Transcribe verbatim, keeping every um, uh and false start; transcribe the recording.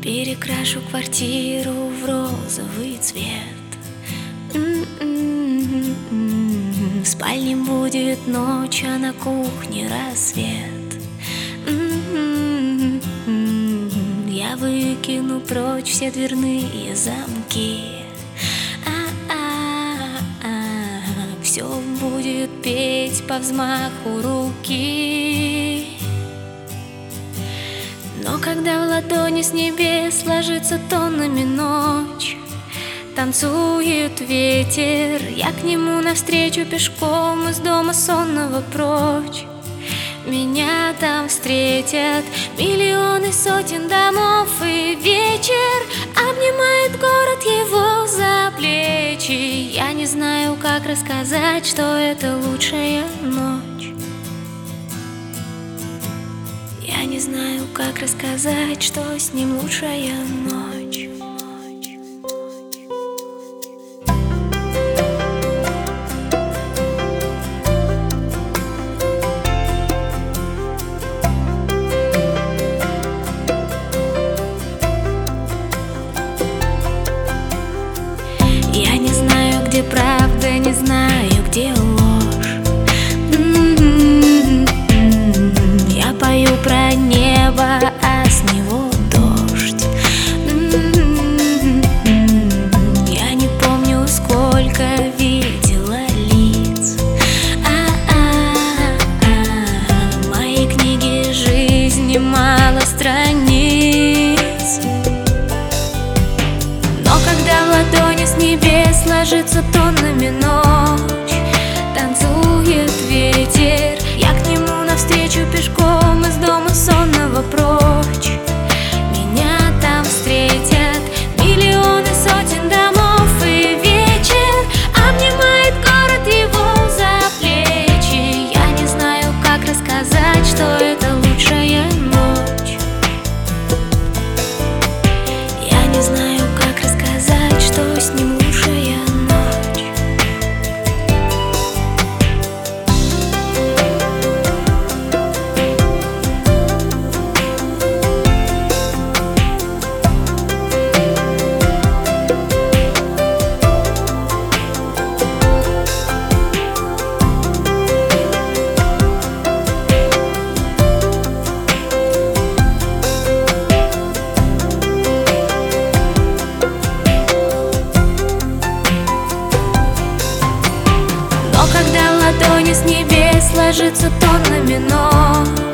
Перекрашу квартиру в розовый цвет. М-м-м-м. В спальне будет ночь, а на кухне рассвет. М-м-м-м. Я выкину прочь все дверные замки. А-а-а. Все будет петь по взмаху руки. Но когда в ладони с небес ложится тоннами ночь, танцует ветер, я к нему навстречу пешком из дома сонного прочь. Меня там встретят миллионы сотен домов, и вечер обнимает город его за плечи. Я не знаю, как рассказать, что это лучшая ночь. Я не знаю, как рассказать, что с ним лучшая ночь. Я не знаю, где правда, не знаю, где ложь. Я пою про небо, а с него дождь. Я не помню, сколько видела лиц. А-а-а. В моей книге жизни мало страниц. Но когда в ладони с небес ложится тоннами ночь, танцует ветер, я к нему навстречу пешком из дома сонного прочь. Меня там встретят миллионы сотен домов, и вечер обнимает город его за плечи. Я не знаю, как рассказать, что это лучшая ночь. Я не знаю, как рассказать, что с ним лучшая ночь. Когда в ладони с небес ложится тоннами ночь,